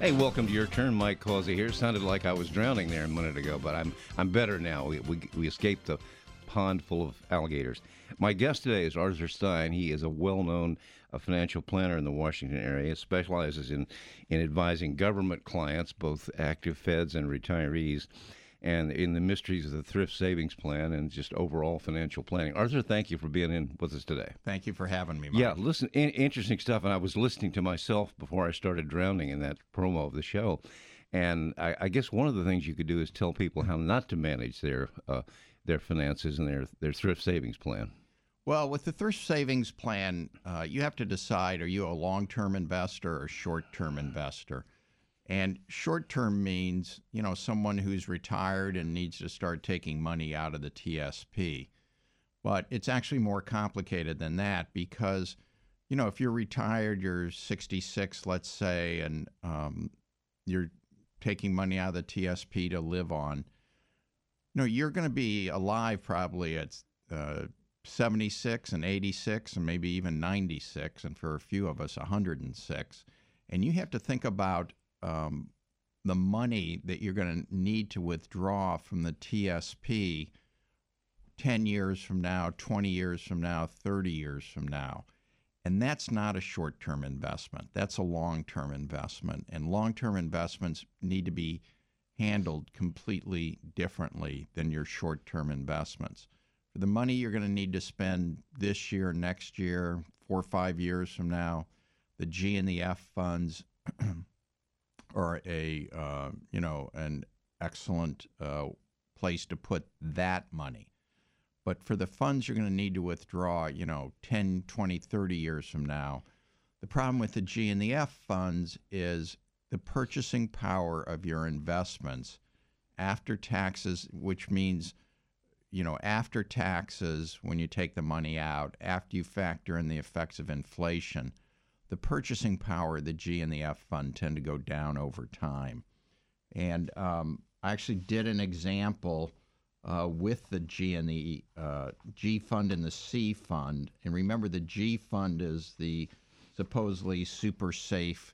Hey, welcome to Your Turn. Mike Causey here. Sounded like I was drowning there a minute ago, but I'm better now. We escaped the pond full of alligators. My guest today is Arthur Stein. He is a well-known financial planner in the Washington area, specializes in advising government clients, both active feds and retirees, and in the mysteries of the thrift savings plan and just overall financial planning. Arthur, thank you for being in with us today. Thank you for having me, Mike. Yeah, listen, interesting stuff. And I was listening to myself before I started drowning in that promo of the show. And I guess one of the things you could do is tell people how not to manage their finances and their thrift savings plan. Well, with the thrift savings plan, you have to decide, are you a long-term investor or short-term investor? And short-term means, someone who's retired and needs to start taking money out of the TSP. But it's actually more complicated than that because, if you're retired, you're 66, let's say, and you're taking money out of the TSP to live on, you're going to be alive probably at 76 and 86 and maybe even 96, and for a few of us, 106. And you have to think about the money that you're going to need to withdraw from the TSP 10 years from now, 20 years from now, 30 years from now. And that's not a short-term investment. That's a long-term investment. And long-term investments need to be handled completely differently than your short-term investments. For the money you're going to need to spend this year, next year, 4 or 5 years from now, the G and the F funds are an excellent place to put that money. But for the funds you're going to need to withdraw, 10, 20, 30 years from now, the problem with the G and the F funds is the purchasing power of your investments after taxes, which means, after taxes, when you take the money out, after you factor in the effects of inflation, the purchasing power of the G and the F fund tend to go down over time. And I actually did an example with the G and the G fund and the C fund. And remember, the G fund is the supposedly super safe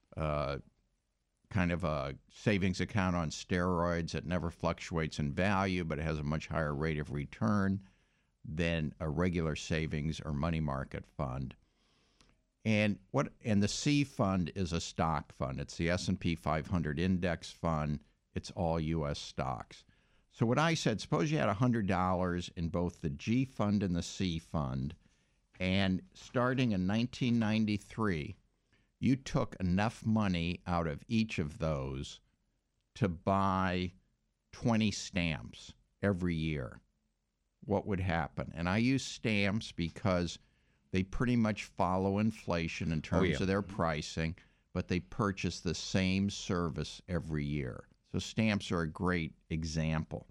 kind of a savings account on steroids that never fluctuates in value, but it has a much higher rate of return than a regular savings or money market fund. And the C fund is a stock fund. It's the S&P 500 index fund. It's all U.S. stocks. So what I said, suppose you had $100 in both the G fund and the C fund, and starting in 1993, you took enough money out of each of those to buy 20 stamps every year. What would happen? And I use stamps because they pretty much follow inflation in terms of their pricing, but they purchase the same service every year. So stamps are a great example.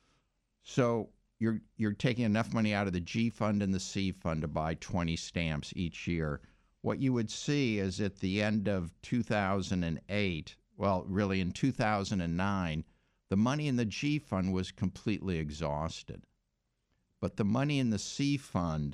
So you're taking enough money out of the G fund and the C fund to buy 20 stamps each year. What you would see is at the end of 2008, well, really in 2009, the money in the G fund was completely exhausted. But the money in the C fund,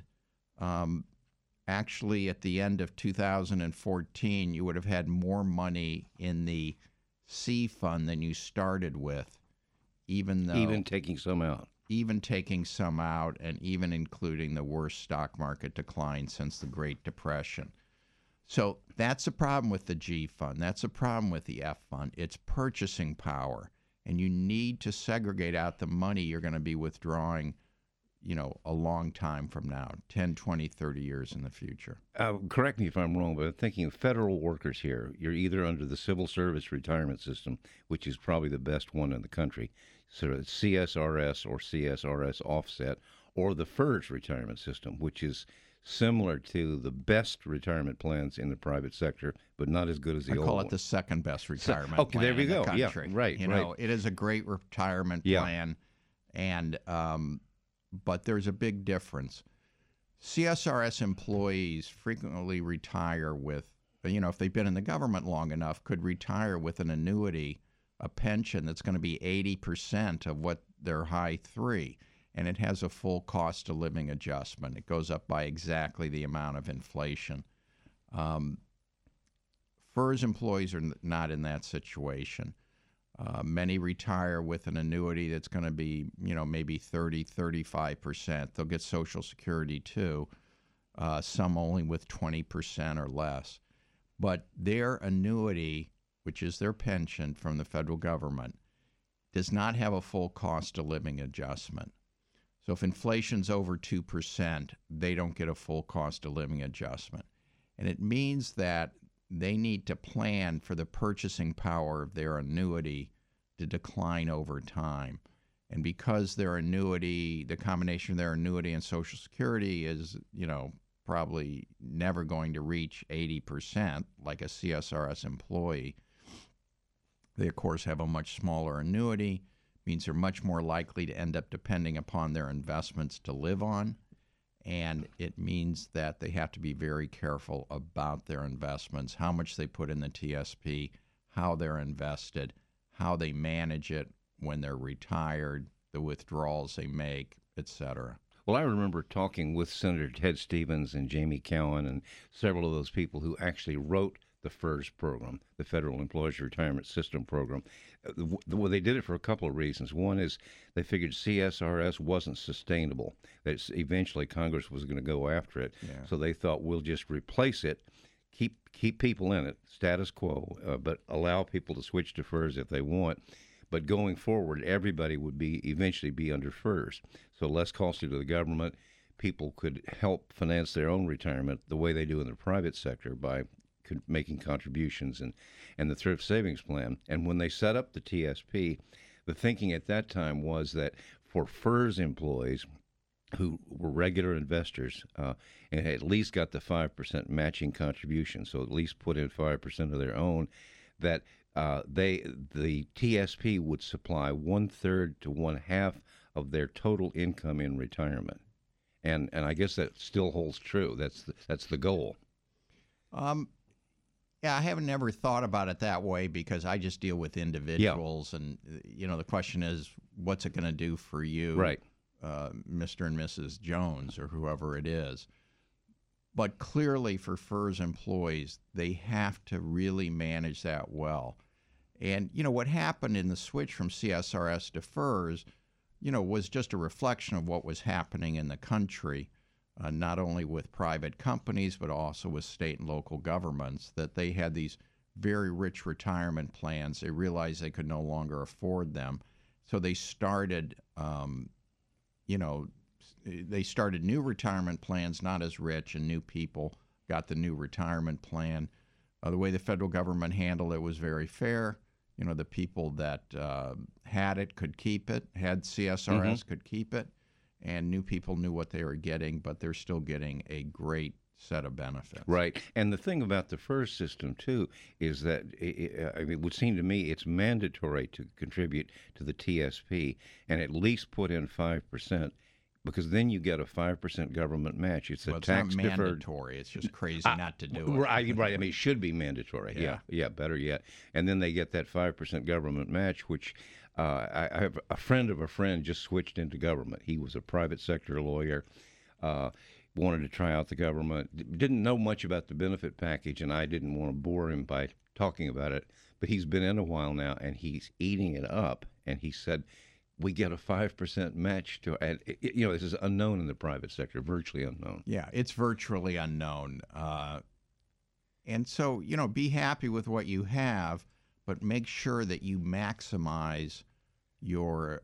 actually at the end of 2014, you would have had more money in the C fund than you started with, even taking some out. Even taking some out, and even including the worst stock market decline since the Great Depression. So that's a problem with the G fund. That's a problem with the F fund. It's purchasing power, and you need to segregate out the money you're going to be withdrawing, a long time from now, 10, 20, 30 years in the future. Correct me if I'm wrong, but I'm thinking of federal workers here. You're either under the Civil Service Retirement System, which is probably the best one in the country, sort of CSRS or CSRS offset, or the FERS retirement system, which is similar to the best retirement plans in the private sector, but not as good as the old one. I call it the second best retirement plan there we in go. the country. Yeah, right. It is a great retirement plan, and but there's a big difference. CSRS employees frequently retire with, if they've been in the government long enough, could retire with an annuity, a pension that's going to be 80% of what their high three. And it has a full cost of living adjustment. It goes up by exactly the amount of inflation. FERS employees are not in that situation. Many retire with an annuity that's going to be, maybe 30, 35%. They'll get Social Security too, some only with 20% or less. But their annuity, which is their pension from the federal government, does not have a full cost of living adjustment. So if inflation's over 2%, they don't get a full cost of living adjustment. And it means that they need to plan for the purchasing power of their annuity to decline over time. And because their annuity, the combination of their annuity and Social Security is, probably never going to reach 80% like a CSRS employee, they, of course, have a much smaller annuity, means they're much more likely to end up depending upon their investments to live on. And it means that they have to be very careful about their investments, how much they put in the TSP, how they're invested, how they manage it when they're retired, the withdrawals they make, et cetera. Well, I remember talking with Senator Ted Stevens and Jamie Cowan and several of those people who actually wrote the FERS program, the Federal Employees Retirement System program. Well, they did it for a couple of reasons. One is they figured CSRS wasn't sustainable, that eventually Congress was going to go after it. Yeah. So they thought, we'll just replace it, keep people in it, status quo, but allow people to switch to FERS if they want. But going forward, everybody would eventually be under FERS. So less costly to the government. People could help finance their own retirement the way they do in the private sector by making contributions and the thrift savings plan. And when they set up the TSP, the thinking at that time was that for FERS employees who were regular investors and at least got the 5% matching contribution, so at least put in 5% of their own, that the TSP would supply 1/3 to 1/2 of their total income in retirement. And I guess that still holds true. That's the goal. Yeah, I haven't never thought about it that way because I just deal with individuals, and the question is, what's it going to do for you, right? Mr. and Mrs. Jones or whoever it is. But clearly, for FERS employees, they have to really manage that well. And what happened in the switch from CSRS to FERS, was just a reflection of what was happening in the country. Not only with private companies, but also with state and local governments, that they had these very rich retirement plans. They realized they could no longer afford them. So they started, they started new retirement plans, not as rich, and new people got the new retirement plan. The way the federal government handled it was very fair. The people that had it could keep it, had CSRS could keep it. And new people knew what they were getting, but they're still getting a great set of benefits. Right. And the thing about the FERS system, too, is that it would seem to me it's mandatory to contribute to the TSP and at least put in 5%, because then you get a 5% government match. It's a tax not deferred. mandatory. It's just crazy not to do it. Right. I mean, it should be mandatory. Yeah. Better yet. And then they get that 5% government match, which I have a friend of a friend just switched into government. He was a private sector lawyer, wanted to try out the government, didn't know much about the benefit package, and I didn't want to bore him by talking about it. But he's been in a while now, and he's eating it up. And he said, we get a 5% match to, and this is unknown in the private sector, virtually unknown. Yeah, it's virtually unknown. And so, be happy with what you have, but make sure that you maximize your,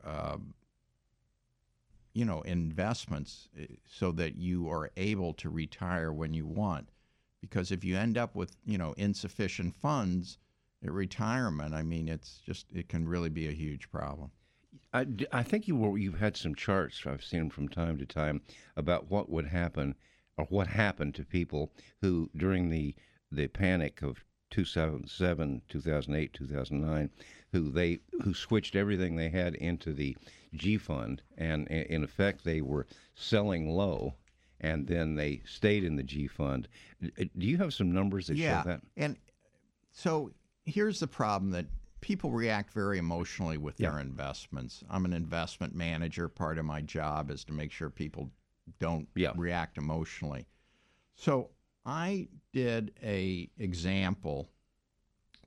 investments so that you are able to retire when you want. Because if you end up with, insufficient funds at retirement, I mean, it can really be a huge problem. I think you've had some charts, I've seen them from time to time, about what would happen or what happened to people who, during the panic of 2007, 2008, 2009, who switched everything they had into the G fund, and in effect they were selling low, and then they stayed in the G fund. Do you have some numbers that show that? And so here's the problem, that people react very emotionally with their investments. I'm an investment manager. Part of my job is to make sure people don't react emotionally. So I did a example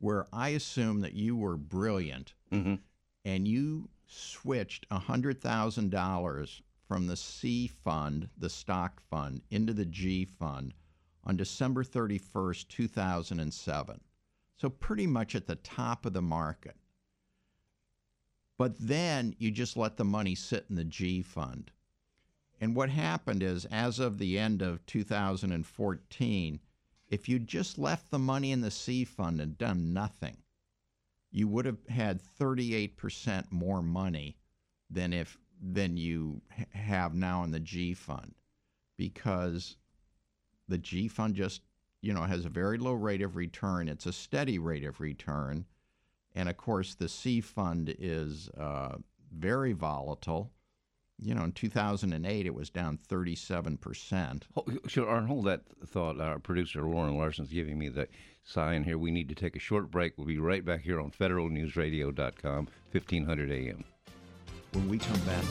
where I assume that you were brilliant Mm-hmm. and you switched $100,000 from the C fund, the stock fund, into the G fund on December 31st, 2007. So pretty much at the top of the market. But then you just let the money sit in the G fund. And what happened is, as of the end of 2014, if you just left the money in the C fund and done nothing, you would have had 38% more money than you have now in the G fund, because the G fund just, has a very low rate of return. It's a steady rate of return. And of course, the C fund is very volatile. In 2008, it was down 37%. Sure, Art, hold that thought. Our producer, Lauren Larson's giving me the sign here. We need to take a short break. We'll be right back here on federalnewsradio.com, 1500 AM. When we come back.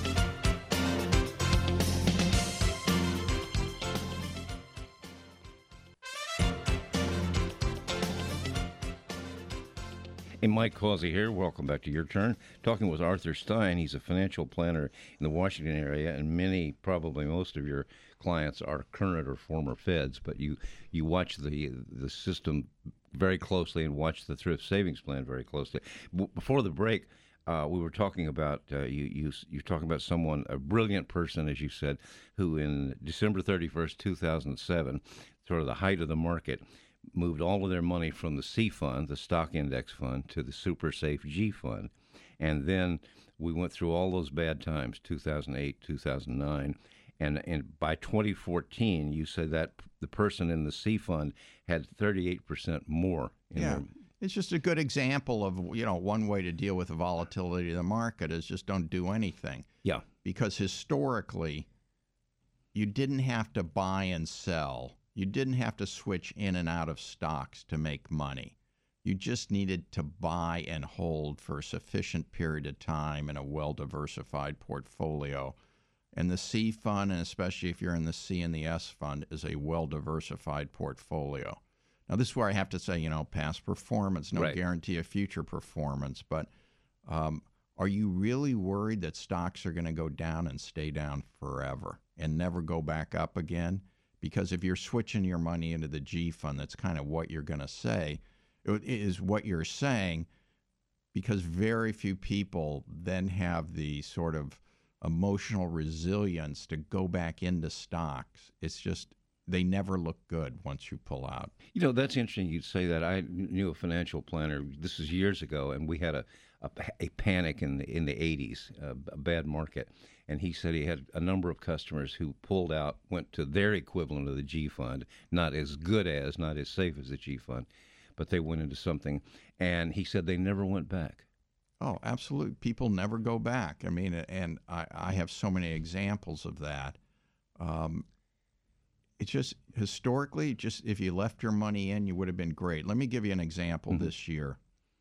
Hey, Mike Causey here. Welcome back to Your Turn. Talking with Arthur Stein. He's a financial planner in the Washington area, and probably most of your clients are current or former Feds. But you watch the system very closely and watch the thrift savings plan very closely. Before the break, we were talking about you're talking about someone, a brilliant person, as you said, who in December 31st, 2007, sort of the height of the market, moved all of their money from the C fund, the stock index fund, to the super safe G fund. And then we went through all those bad times, 2008, 2009. And by 2014, you said that the person in the C fund had 38% more. It's just a good example of, one way to deal with the volatility of the market is just don't do anything. Yeah. Because historically, you didn't have to buy and sell. You didn't have to switch in and out of stocks to make money. You just needed to buy and hold for a sufficient period of time in a well-diversified portfolio. And the C fund, and especially if you're in the C and the S fund, is a well-diversified portfolio. Now, this is where I have to say, past performance, no guarantee of future performance. But are you really worried that stocks are going to go down and stay down forever and never go back up again? Because if you're switching your money into the G fund, that's kind of what you're going to say. It is what you're saying, because very few people then have the sort of emotional resilience to go back into stocks. It's just they never look good once you pull out. That's interesting you'd say that. I knew a financial planner, this is years ago, and we had a panic in the 80s, a bad market. And he said he had a number of customers who pulled out, went to their equivalent of the G fund, not as safe as the G fund, but they went into something. And he said they never went back. Oh, absolutely. People never go back. I mean, and I have so many examples of that. It's just historically, just if you left your money in, you would have been great. Let me give you an example this year.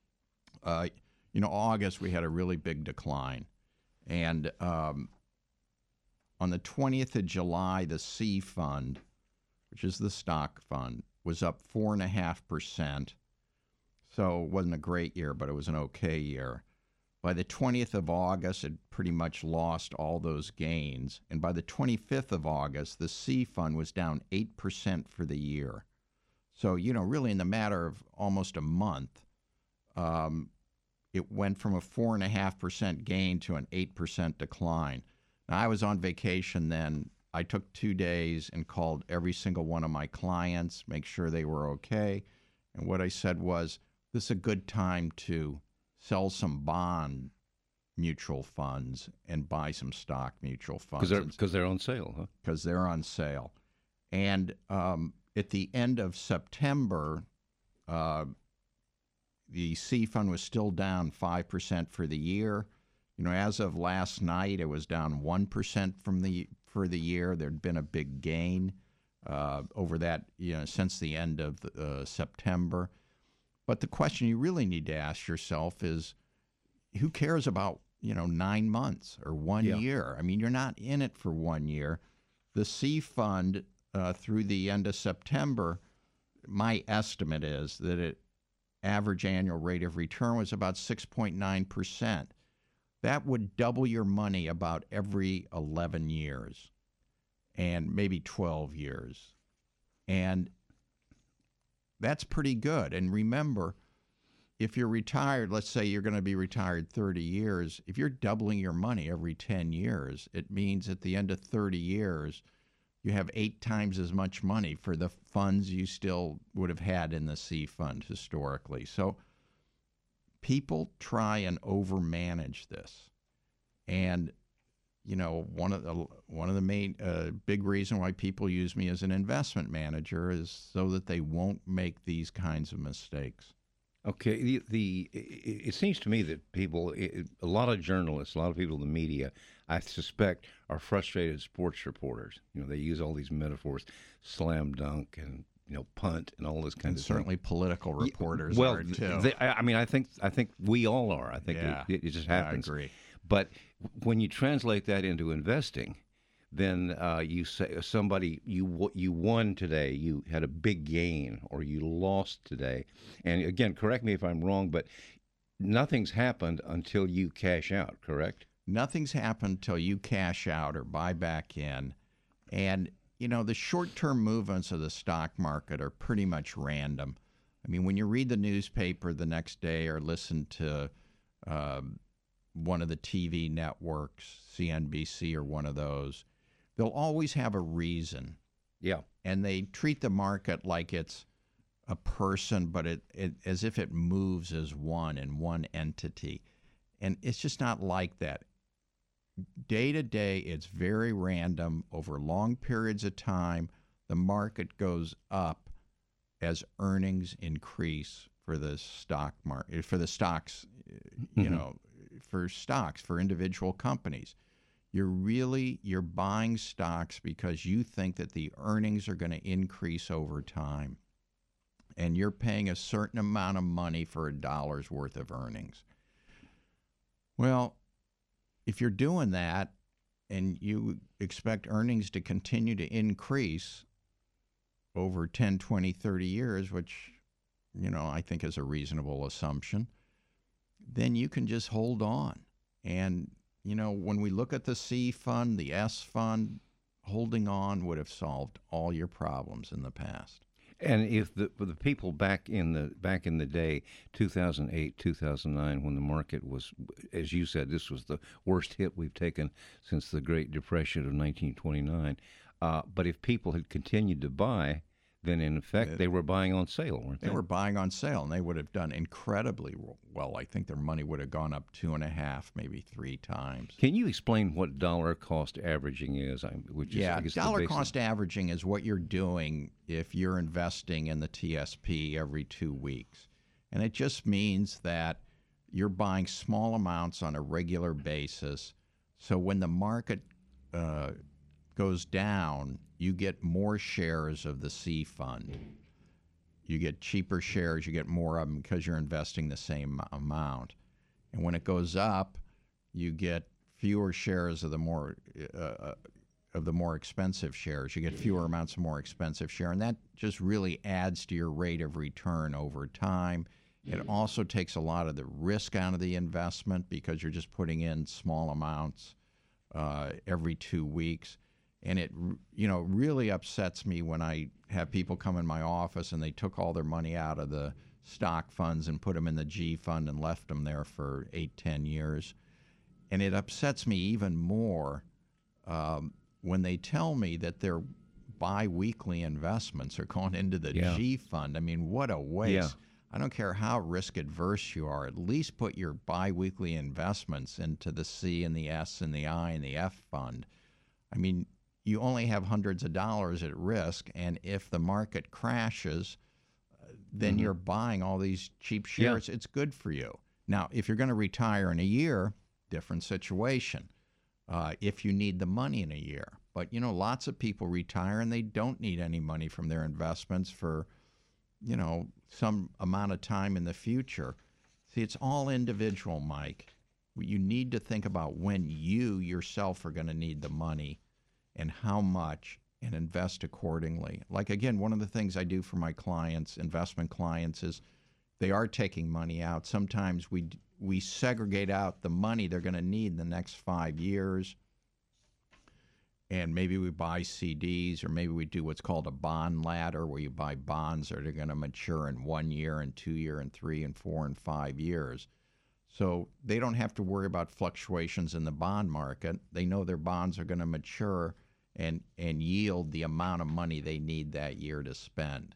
August, we had a really big decline. And on the 20th of July, the C fund, which is the stock fund, was up 4.5%. So it wasn't a great year, but it was an okay year. By the 20th of August, it pretty much lost all those gains. And by the 25th of August, the C fund was down 8% for the year. So, really in the matter of almost a month, it went from a 4.5% gain to an 8% decline. Now, I was on vacation then. I took 2 days and called every single one of my clients, make sure they were okay. And what I said was, this is a good time to sell some bond mutual funds and buy some stock mutual funds. Because they're on sale, huh? Because they're on sale. And at the end of September, the C fund was still down 5% for the year. As of last night, it was down 1% for the year. There'd been a big gain over that, since the end of September. But the question you really need to ask yourself is, who cares about 9 months or 1 year? I mean, you're not in it for 1 year. The C fund through the end of September, my estimate is that average annual rate of return was about 6.9%. That would double your money about every 11 years and maybe 12 years. And that's pretty good. And remember, if you're retired, let's say you're going to be retired 30 years, if you're doubling your money every 10 years, it means at the end of 30 years, you have 8 times as much money for the funds you still would have had in the C fund historically. So people try and overmanage this. And, you know, one of the main big reason why people use me as an investment manager is so that they won't make these kinds of mistakes. Okay, it seems to me that people, a lot of journalists, a lot of people in the media, I suspect, are frustrated sports reporters. You know, they use all these metaphors, slam dunk and punt and all this kind of certainly thing. Political reporters Well, are too. I mean, I think we all are. I think it just happens. I agree. But when you translate that into investing, then you say you won today, you had a big gain, or you lost today. And again, correct me if I'm wrong, but nothing's happened until you cash out, correct? Nothing's happened till you cash out or buy back in. And, you know, the short-term movements of the stock market are pretty much random. I mean, when you read the newspaper the next day or listen to one of the TV networks, CNBC or one of those, they'll always have a reason. Yeah. And they treat the market like it's a person, but as if it moves as one in one entity. And it's just not like that. Day to day, it's very random. Over long periods of time, the market goes up as earnings increase for the stock market, for the stocks, for individual companies. You're buying stocks because you think that the earnings are going to increase over time. And you're paying a certain amount of money for a dollar's worth of earnings. Well, if you're doing that and you expect earnings to continue to increase over 10, 20, 30 years, which, I think is a reasonable assumption, then you can just hold on. And when we look at the C fund, the S fund, holding on would have solved all your problems in the past. And if the people back in the day, 2008, 2009, when the market was, as you said, this was the worst hit we've taken since the Great Depression of 1929. But if people had continued to buy, then in effect they were buying on sale, weren't they? They were buying on sale, and they would have done incredibly well. I think their money would have gone up 2.5, maybe 3 times. Can you explain what dollar cost averaging is? Dollar cost averaging is what you're doing if you're investing in the TSP every 2 weeks. And it just means that you're buying small amounts on a regular basis. So when the market goes down, you get more shares of the C fund. You get cheaper shares, you get more of them because you're investing the same amount. And when it goes up, you get fewer shares of the more expensive shares. You get fewer amounts of more expensive share, and that just really adds to your rate of return over time. It also takes a lot of the risk out of the investment because you're just putting in small amounts every 2 weeks. And it, really upsets me when I have people come in my office and they took all their money out of the stock funds and put them in the G fund and left them there for 8, 10 years. And it upsets me even more when they tell me that their biweekly investments are going into the G fund. I mean, what a waste. Yeah. I don't care how risk adverse you are. At least put your biweekly investments into the C and the S and the I and the F fund. I mean, you only have hundreds of dollars at risk, and if the market crashes, then you're buying all these cheap shares. Yeah. It's good for you. Now, if you're going to retire in a year, different situation. If you need the money in a year. But, lots of people retire and they don't need any money from their investments for, some amount of time in the future. See, it's all individual, Mike. You need to think about when you yourself are going to need the money and how much, and invest accordingly. Like, again, one of the things I do for my clients, investment clients, is they are taking money out. Sometimes we segregate out the money they're going to need in the next 5 years, and maybe we buy CDs, or maybe we do what's called a bond ladder, where you buy bonds that are going to mature in 1 year and 2 year and 3 and 4 and 5 years. So they don't have to worry about fluctuations in the bond market. They know their bonds are going to mature and yield the amount of money they need that year to spend.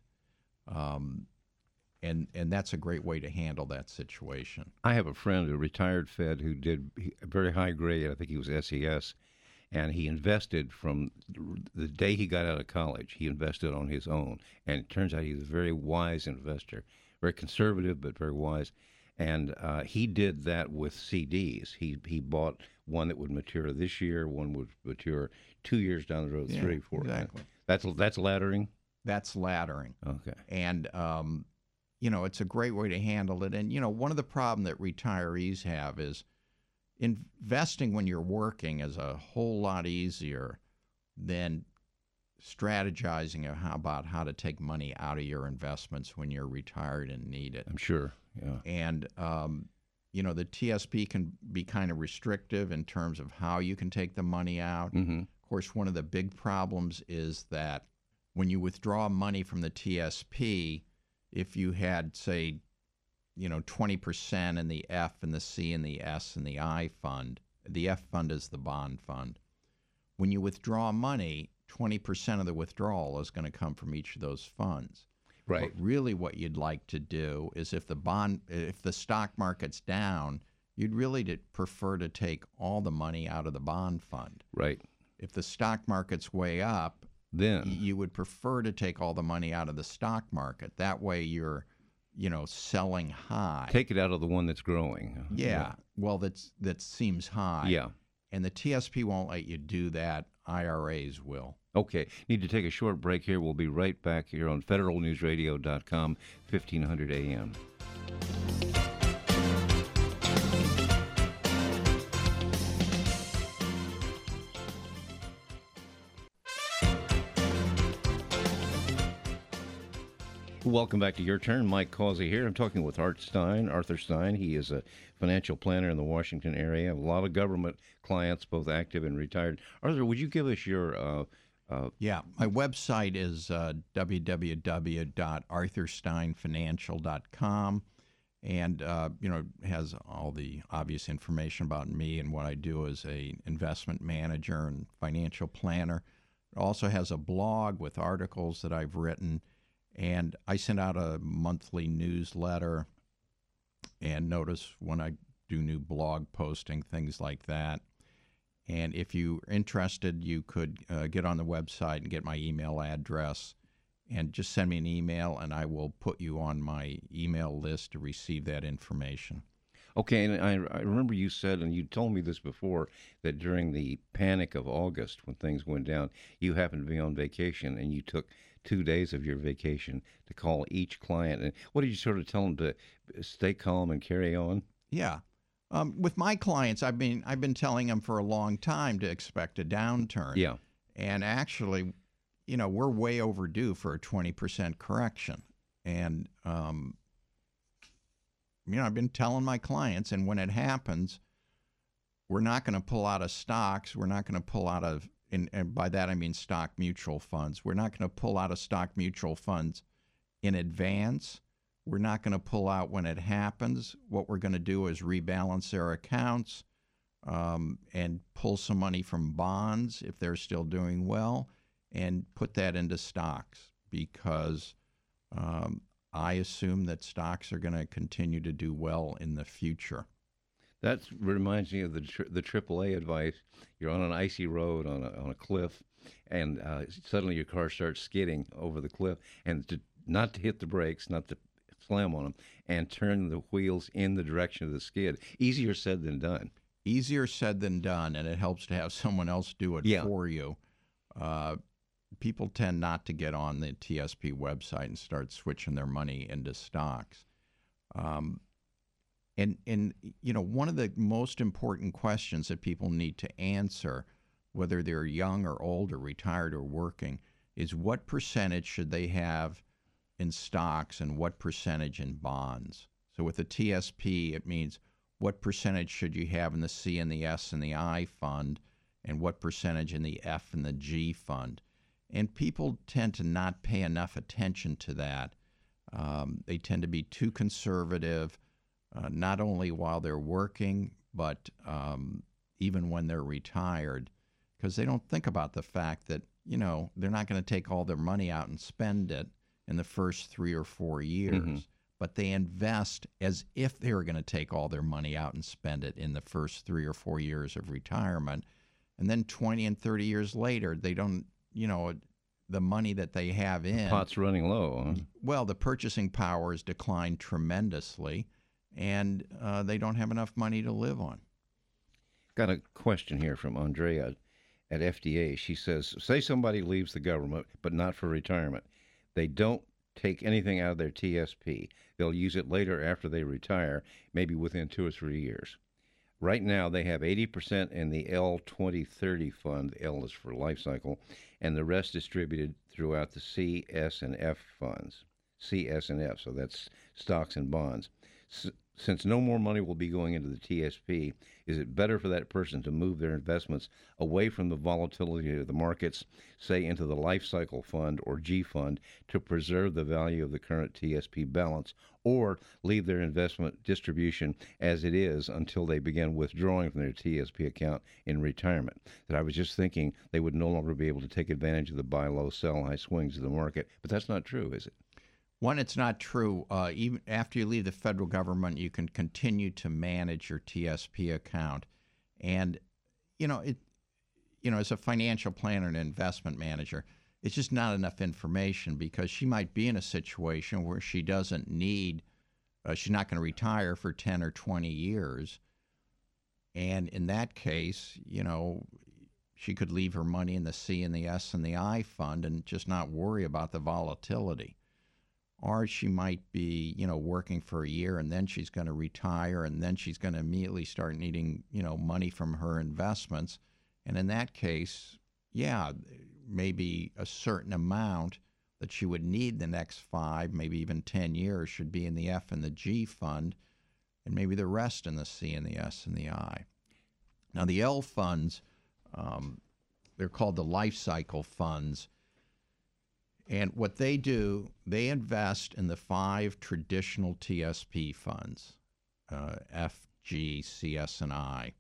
And that's a great way to handle that situation. I have a friend, a retired Fed, who did a very high grade. I think he was SES, and he invested from the day he got out of college. He invested on his own, and it turns out he's a very wise investor, very conservative but very wise. And he did that with CDs. He bought one that would mature this year, one would mature 2 years down the road, Yeah, 3, 4. exactly. That's laddering. That's laddering. Okay. And it's a great way to handle it. And one of the problems that retirees have is investing when you're working is a whole lot easier than strategizing about how to take money out of your investments when you're retired and need it. I'm sure. Yeah. And the TSP can be kind of restrictive in terms of how you can take the money out. Mm-hmm. Of course, one of the big problems is that when you withdraw money from the TSP, if you had, say, 20% in the F and the C and the S and the I fund, the F fund is the bond fund. When you withdraw money, 20% of the withdrawal is going to come from each of those funds. Right. But really what you'd like to do is if the stock market's down, you'd really prefer to take all the money out of the bond fund. Right. If the stock market's way up, then you would prefer to take all the money out of the stock market. That way you're, selling high. Take it out of the one that's growing. Yeah. Well, that seems high. Yeah. And the TSP won't let you do that. IRAs will. Okay. Need to take a short break here. We'll be right back here on federalnewsradio.com, 1500 AM. Welcome back to Your Turn. Mike Causey here. I'm talking with Arthur Stein. He is a financial planner in the Washington area. A lot of government clients, both active and retired. Arthur, would you give us your... Yeah, my website is www.arthursteinfinancial.com, and has all the obvious information about me and what I do as a investment manager and financial planner. It also has a blog with articles that I've written, and I send out a monthly newsletter and notice when I do new blog posting, things like that. And if you're interested, you could get on the website and get my email address and just send me an email, and I will put you on my email list to receive that information. Okay, and I remember you said, and you told me this before, that during the panic of August, when things went down, you happened to be on vacation, and you took 2 days of your vacation to call each client. And what did you sort of tell them, to stay calm and carry on? Yeah. With my clients, I've been telling them for a long time to expect a downturn. Yeah. And actually, we're way overdue for a 20% correction. And, I've been telling my clients, and when it happens, we're not going to pull out of stocks. We're not going to pull out of, and by that I mean stock mutual funds. We're not going to pull out of stock mutual funds in advance. We're not going to pull out when it happens. What we're going to do is rebalance their accounts and pull some money from bonds if they're still doing well and put that into stocks, because I assume that stocks are going to continue to do well in the future. That reminds me of the AAA advice. You're on an icy road on a cliff, and suddenly your car starts skidding over the cliff, and not to hit the brakes, not to slam on them, and turn the wheels in the direction of the skid. Easier said than done. Easier said than done, and it helps to have someone else do it for you. People tend not to get on the TSP website and start switching their money into stocks. And one of the most important questions that people need to answer, whether they're young or old or retired or working, is what percentage should they have in stocks and what percentage in bonds. So with the TSP, it means what percentage should you have in the C and the S and the I fund, and what percentage in the F and the G fund. And people tend to not pay enough attention to that. They tend to be too conservative, not only while they're working, but even when they're retired, because they don't think about the fact that, they're not going to take all their money out and spend it in the first 3 or 4 years, but they invest as if they were going to take all their money out and spend it in the first 3 or 4 years of retirement. And then 20 and 30 years later, they don't, the money that they have in. The pot's running low. Huh? Well, the purchasing power has declined tremendously, and they don't have enough money to live on. Got a question here from Andrea at FDA. She says, say somebody leaves the government, but not for retirement. They don't take anything out of their TSP. They'll use it later after they retire, maybe within 2 or 3 years. Right now, they have 80% in the L2030 fund. L is for life cycle, and the rest distributed throughout the C, S, and F funds. C, S, and F, so that's stocks and bonds. Since no more money will be going into the TSP, is it better for that person to move their investments away from the volatility of the markets, say into the life cycle fund or G fund, to preserve the value of the current TSP balance, or leave their investment distribution as it is until they begin withdrawing from their TSP account in retirement? That I was just thinking they would no longer be able to take advantage of the buy low, sell high swings of the market, but that's not true, is it? One, it's not true. Even after you leave the federal government, you can continue to manage your TSP account. And, as a financial planner and investment manager, it's just not enough information, because she might be in a situation where she doesn't need, she's not going to retire for 10 or 20 years. And in that case, she could leave her money in the C and the S and the I fund and just not worry about the volatility. Or she might be, working for a year, and then she's going to retire, and then she's going to immediately start needing, money from her investments. And in that case, maybe a certain amount that she would need the next 5, maybe even 10 years should be in the F and the G fund, and maybe the rest in the C and the S and the I. Now, the L funds, they're called the life cycle funds. And what they do, they invest in the 5 traditional TSP funds, F, G, C, S, and I.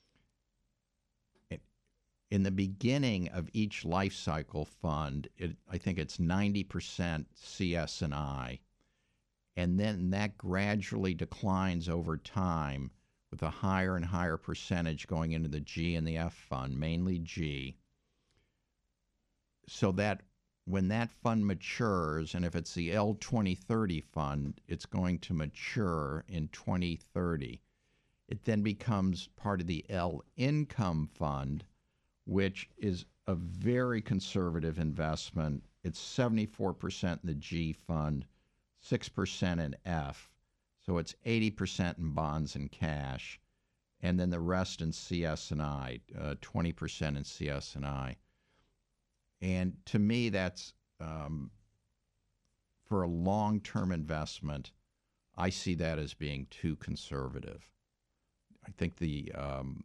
In the beginning of each life cycle fund, I think it's 90% CS and I. And then that gradually declines over time with a higher and higher percentage going into the G and the F fund, mainly G. So that when that fund matures, and if it's the L2030 fund, it's going to mature in 2030. It then becomes part of the L income fund, which is a very conservative investment. It's 74% in the G fund, 6% in F. So it's 80% in bonds and cash, and then the rest in CS and I, 20% in CS and I. And to me, that's for a long-term investment, I see that as being too conservative. I think the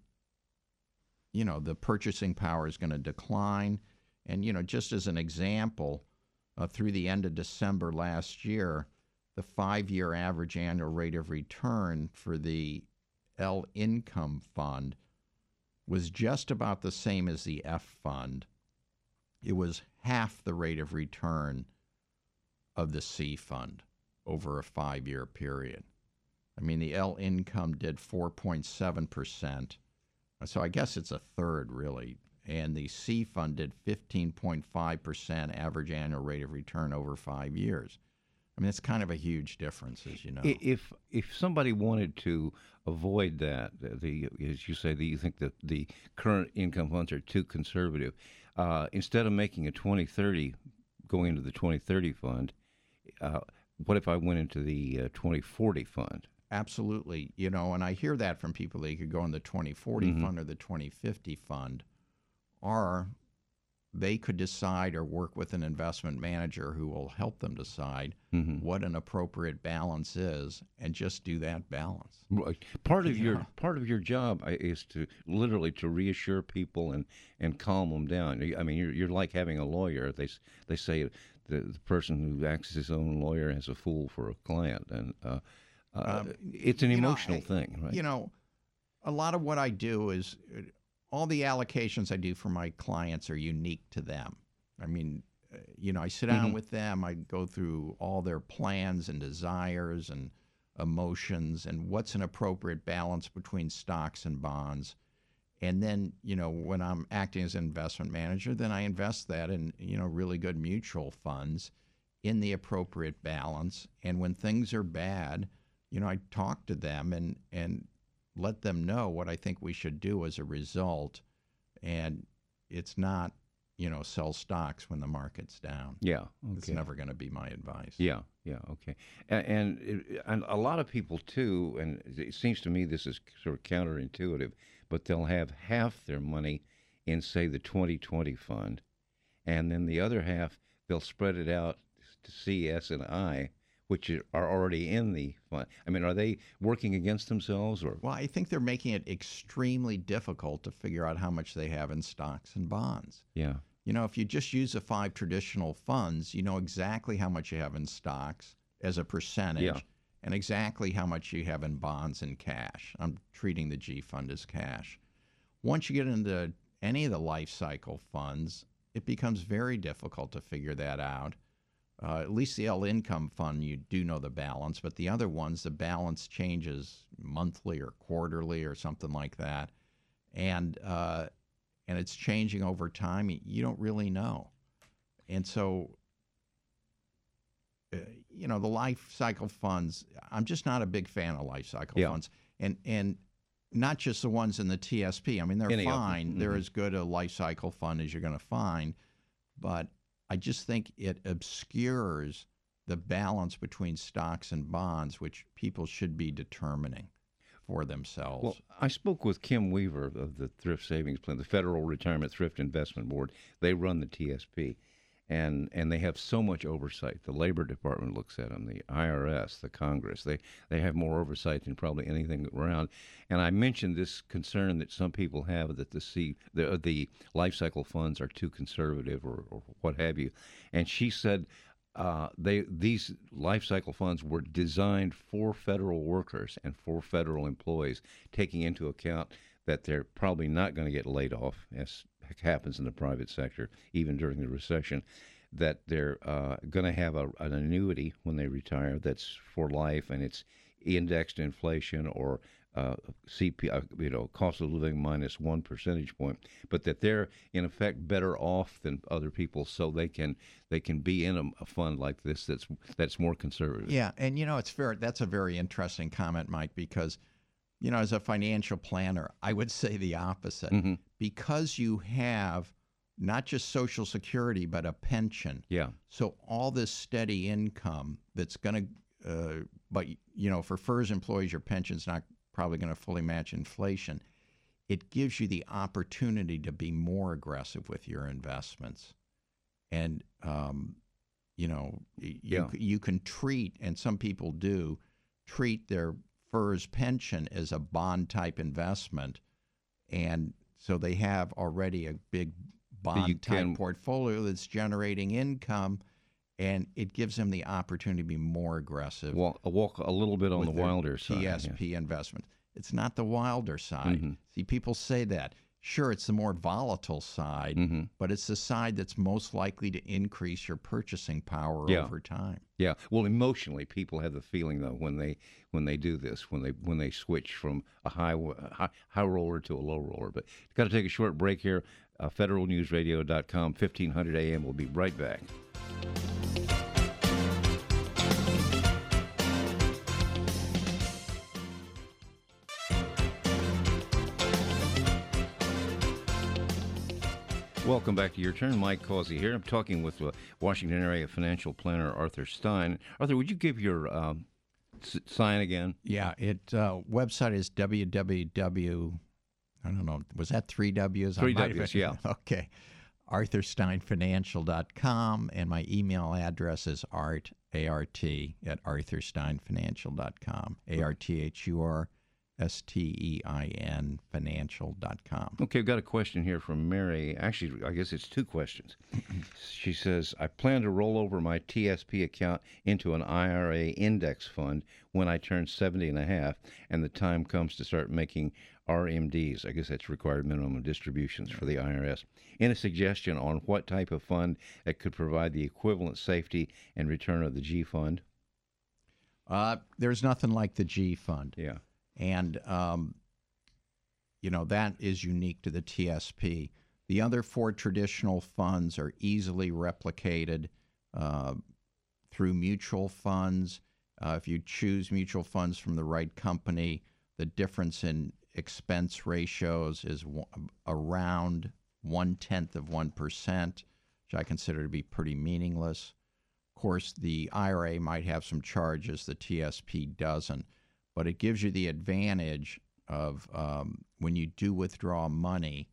purchasing power is going to decline. And, just as an example, through the end of December last year, the 5-year average annual rate of return for the L income fund was just about the same as the F fund. It was half the rate of return of the C fund over a 5-year period. I mean, the L income did 4.7%. So I guess it's a third, really. And the C fund did 15.5% average annual rate of return over 5 years. I mean, it's kind of a huge difference, as you know. If somebody wanted to avoid that, as you say, you think that the current income funds are too conservative, instead of making a 2030, going into the 2030 fund, what if I went into the 2040 fund? Absolutely. And I hear that from people. They could go in the 2040 fund or the 2050 fund. Or they could decide or work with an investment manager who will help them decide what an appropriate balance is and just do that balance. Right. Part of your job is to literally to reassure people and calm them down. I mean, you're like having a lawyer. They say the person who acts as his own lawyer has a fool for a client, and it's an emotional thing, right? A lot of what I do is all the allocations I do for my clients are unique to them. I mean, I sit down with them, I go through all their plans and desires and emotions and what's an appropriate balance between stocks and bonds. And then, when I'm acting as an investment manager, then I invest that in, really good mutual funds in the appropriate balance. And when things are bad, I talk to them and let them know what I think we should do as a result. And it's not, sell stocks when the market's down. Yeah. Okay. It's never going to be my advice. Yeah. Yeah. Okay. And a lot of people too, and it seems to me this is sort of counterintuitive, but they'll have half their money in, say, the 2020 fund, and then the other half they'll spread it out to CS and I, which are already in the fund. I mean, are they working against themselves, or? Well, I think they're making it extremely difficult to figure out how much they have in stocks and bonds. Yeah. If you just use the 5 traditional funds, you know exactly how much you have in stocks as a percentage and exactly how much you have in bonds and cash. I'm treating the G fund as cash. Once you get into any of the life cycle funds, it becomes very difficult to figure that out. At least the L income fund, you do know the balance, but the other ones, the balance changes monthly or quarterly or something like that. And it's changing over time. You don't really know. And so, the life cycle funds, I'm just not a big fan of life cycle funds. And not just the ones in the TSP. I mean, they're fine. They're as good a life cycle fund as you're going to find. But I just think it obscures the balance between stocks and bonds, which people should be determining for themselves. Well, I spoke with Kim Weaver of the Thrift Savings Plan, the Federal Retirement Thrift Investment Board. They run the TSP, and they have so much oversight. The Labor Department looks at them, the IRS, the Congress. They have more oversight than probably anything around. And I mentioned this concern that some people have that the life cycle funds are too conservative or what have you. And she said these life cycle funds were designed for federal workers and for federal employees, taking into account that they're probably not going to get laid off, as happens in the private sector, even during the recession, that they're going to have an annuity when they retire that's for life, and it's indexed to inflation or CPI, cost of living minus 1 percentage point, but that they're in effect better off than other people, so they can be in a fund like this that's more conservative. Yeah, and it's that's a very interesting comment, Mike, because as a financial planner, I would say the opposite. Because you have not just Social Security, but a pension. Yeah. So all this steady income that's going to, but for FERS employees, your pension's not probably going to fully match inflation. It gives you the opportunity to be more aggressive with your investments. And, you can treat, and some people do, treat their FERS pension as a bond-type investment. And so they have already a big bond-type portfolio that's generating income, and it gives them the opportunity to be more aggressive. Walk a little bit on the wilder side. TSP investment. It's not the wilder side. See, people say that. Sure, it's the more volatile side, but it's the side that's most likely to increase your purchasing power over time. Yeah. Well, emotionally, people have the feeling though when they do this, when they switch from a high roller to a low roller. But got to take a short break here. FederalNewsRadio.com, 1500 AM. We'll be right back. Welcome back to Your Turn. Mike Causey here. I'm talking with Washington area financial planner Arthur Stein. Arthur, would you give your sign again? Yeah, website is www. I don't know. Was that 3 W's? 3 W's, yeah. Okay. arthursteinfinancial.com, and my email address is art, at arthursteinfinancial.com, ARTHURSTEIN financial.com. Okay, I've got a question here from Mary. Actually, I guess it's two questions. She says, I plan to roll over my TSP account into an IRA index fund when I turn 70 and a half, and the time comes to start making RMDs. I guess that's required minimum distributions for the IRS. Any suggestion on what type of fund that could provide the equivalent safety and return of the G fund? There's nothing like the G fund. Yeah. And, that is unique to the TSP. The other four traditional funds are easily replicated through mutual funds. If you choose mutual funds from the right company, the difference in expense ratios is around 0.1%, which I consider to be pretty meaningless. Of course, the IRA might have some charges the TSP doesn't, but it gives you the advantage of when you do withdraw money,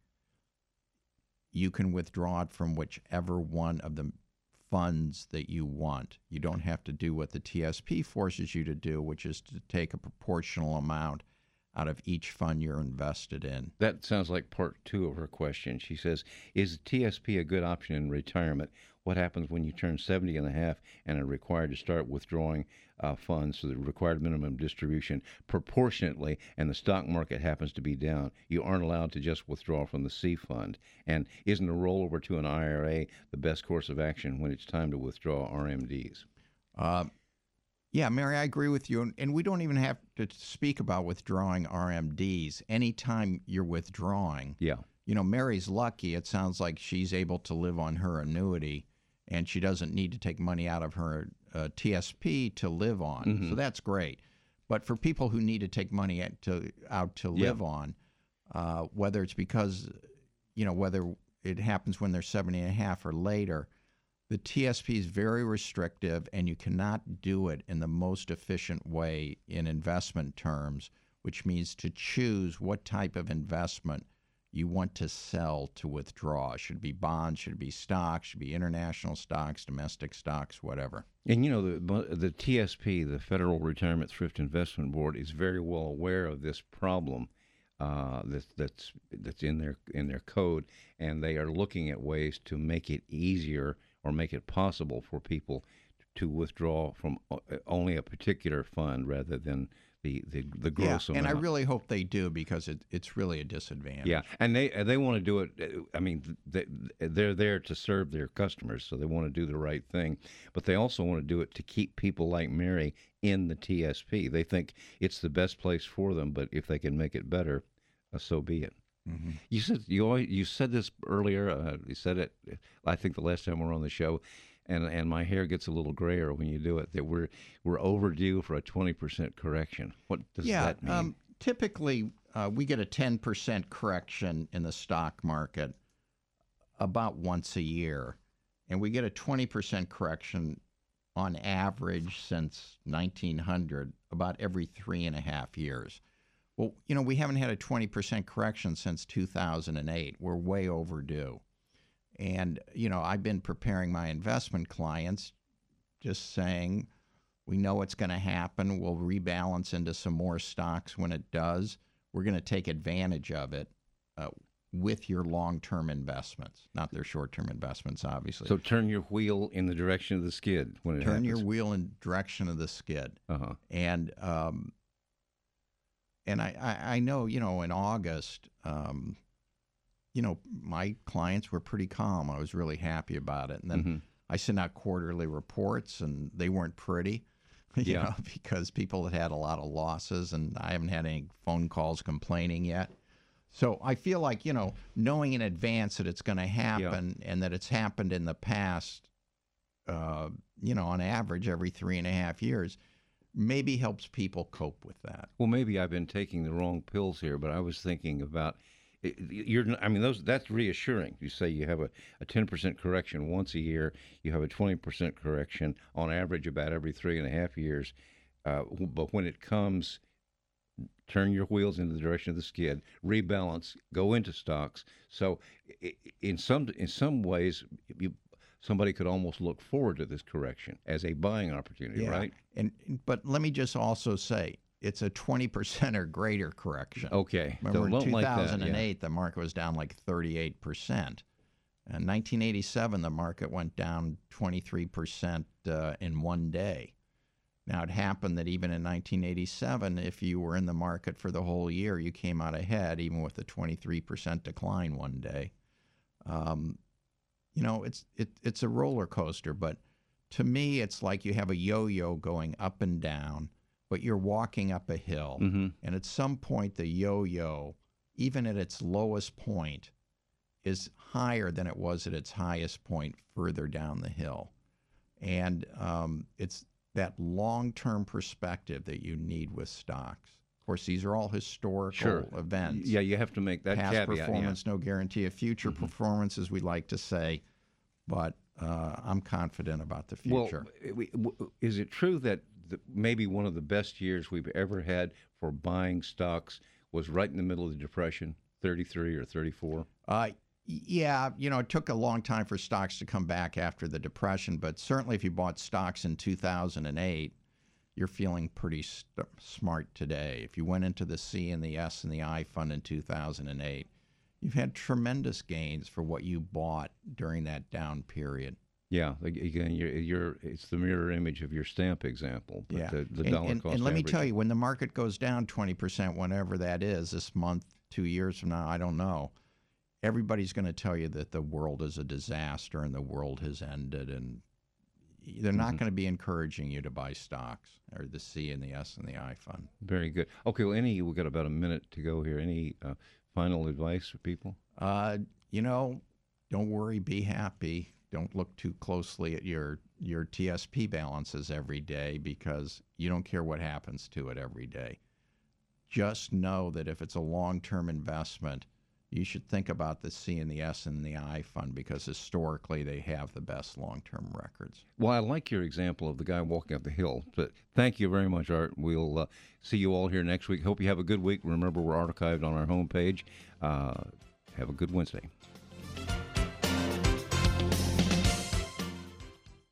you can withdraw it from whichever one of the funds that you want. You don't have to do what the TSP forces you to do, which is to take a proportional amount out of each fund you're invested in. That sounds like part two of her question. She says, is TSP a good option in retirement? What happens when you turn 70 and a half and are required to start withdrawing funds to the required minimum distribution proportionately, and the stock market happens to be down? You aren't allowed to just withdraw from the C fund. And isn't a rollover to an IRA the best course of action when it's time to withdraw RMDs? Yeah, Mary, I agree with you. And we don't even have to speak about withdrawing RMDs. Anytime you're withdrawing, Yeah. Mary's lucky. It sounds like she's able to live on her annuity, and she doesn't need to take money out of her TSP to live on. Mm-hmm. So that's great. But for people who need to take money out to live on, whether it's because, whether it happens when they're 70 and a half or later, the TSP is very restrictive, and you cannot do it in the most efficient way in investment terms, which means to choose what type of investment you want to sell to withdraw. Should it be bonds, should it be stocks, should it be international stocks, domestic stocks, whatever. And the TSP, the Federal Retirement Thrift Investment Board, is very well aware of this problem that's in their code, and they are looking at ways to make it easier or make it possible for people to withdraw from only a particular fund rather than the gross amount. And I really hope they do, because it's really a disadvantage. Yeah, and they want to do it. I mean, they're there to serve their customers, so they want to do the right thing. But they also want to do it to keep people like Mary in the TSP. They think it's the best place for them, but if they can make it better, so be it. Mm-hmm. You said this earlier. You said it, I think, the last time we were on the show, and my hair gets a little grayer when you do it. That we're overdue for a 20% correction. What does that mean? Typically, we get a 10% correction in the stock market about once a year, and we get a 20% correction on average since 1900 about every 3.5 years. Well, we haven't had a 20% correction since 2008. We're way overdue. And, I've been preparing my investment clients, just saying, we know it's going to happen. We'll rebalance into some more stocks when it does. We're going to take advantage of it with your long-term investments, not their short-term investments, obviously. So turn your wheel in the direction of the skid when it happens. Turn your wheel in the direction of the skid. Uh-huh. And I know, in August, my clients were pretty calm. I was really happy about it. And then I sent out quarterly reports, and they weren't pretty, because people had a lot of losses, and I haven't had any phone calls complaining yet. So I feel like, knowing in advance that it's going to happen and that it's happened in the past, on average every 3.5 years, maybe helps people cope with that. Well, maybe I've been taking the wrong pills here, but I was thinking about that's reassuring. You say you have a 10% correction once a year. You have a 20% correction on average about every 3.5 years. But when it comes turn your wheels in the direction of the skid, rebalance, go into stocks. So, in some ways, somebody could almost look forward to this correction as a buying opportunity, right? But let me just also say, it's a 20% or greater correction. Okay. Remember, in Don't like that, 2008, the market was down like 38%. In 1987, the market went down 23% in one day. Now, it happened that even in 1987, if you were in the market for the whole year, you came out ahead, even with a 23% decline one day. It's a roller coaster, but to me, it's like you have a yo-yo going up and down, but you're walking up a hill. Mm-hmm. And at some point, the yo-yo, even at its lowest point, is higher than it was at its highest point further down the hill. And it's that long-term perspective that you need with stocks. Of course, these are all historical events. Yeah, you have to make that Past caveat. performance, no guarantee of future performance, as we like to say. But I'm confident about the future. Well, is it true that maybe one of the best years we've ever had for buying stocks was right in the middle of the Depression, 33 or 34? Yeah, it took a long time for stocks to come back after the Depression, but certainly if you bought stocks in 2008, you're feeling pretty smart today. If you went into the C and the S and the I fund in 2008, you've had tremendous gains for what you bought during that down period. Yeah, again, it's the mirror image of your stamp example. But yeah, the dollar cost and let me average. tell you, when the market goes down 20%, whenever that is, this month, 2 years from now, I don't know, everybody's going to tell you that the world is a disaster and the world has ended, and they're not going to be encouraging you to buy stocks or the C and the S and the I fund. Very good. Okay, well, we've got about a minute to go here. Any final advice for people? Don't worry, be happy. Don't look too closely at your TSP balances every day, because you don't care what happens to it every day. Just know that if it's a long-term investment, you should think about the C and the S and the I fund, because historically they have the best long-term records. Well, I like your example of the guy walking up the hill. But thank you very much, Art. We'll see you all here next week. Hope you have a good week. Remember, we're archived on our homepage. Have a good Wednesday.